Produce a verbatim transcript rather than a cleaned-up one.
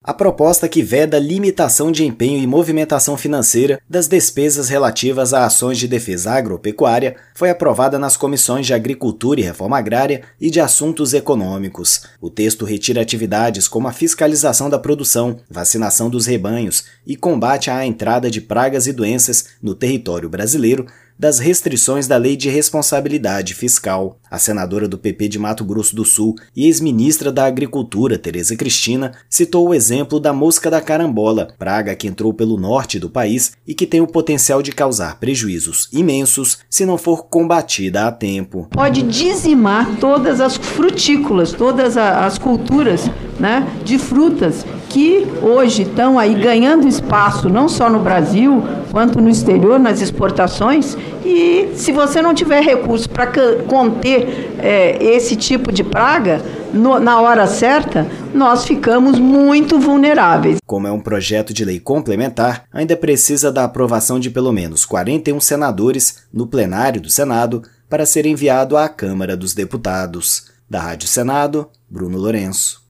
A proposta que veda limitação de empenho e movimentação financeira das despesas relativas a ações de defesa agropecuária foi aprovada nas comissões de Agricultura e Reforma Agrária e de Assuntos Econômicos. O texto retira atividades como a fiscalização da produção, vacinação dos rebanhos e combate à entrada de pragas e doenças no território brasileiro das restrições da Lei de Responsabilidade Fiscal. A senadora do P P de Mato Grosso do Sul e ex-ministra da Agricultura, Tereza Cristina, citou o exemplo da mosca da carambola, praga que entrou pelo norte do país e que tem o potencial de causar prejuízos imensos se não for combatida a tempo. Pode dizimar todas as frutícolas, todas as culturas, né, de frutas que hoje estão aí ganhando espaço não só no Brasil, quanto no exterior, nas exportações, e se você não tiver recursos para conter é, esse tipo de praga, no, na hora certa, nós ficamos muito vulneráveis. Como é um projeto de lei complementar, ainda precisa da aprovação de pelo menos quarenta e um senadores no plenário do Senado para ser enviado à Câmara dos Deputados. Da Rádio Senado, Bruno Lourenço.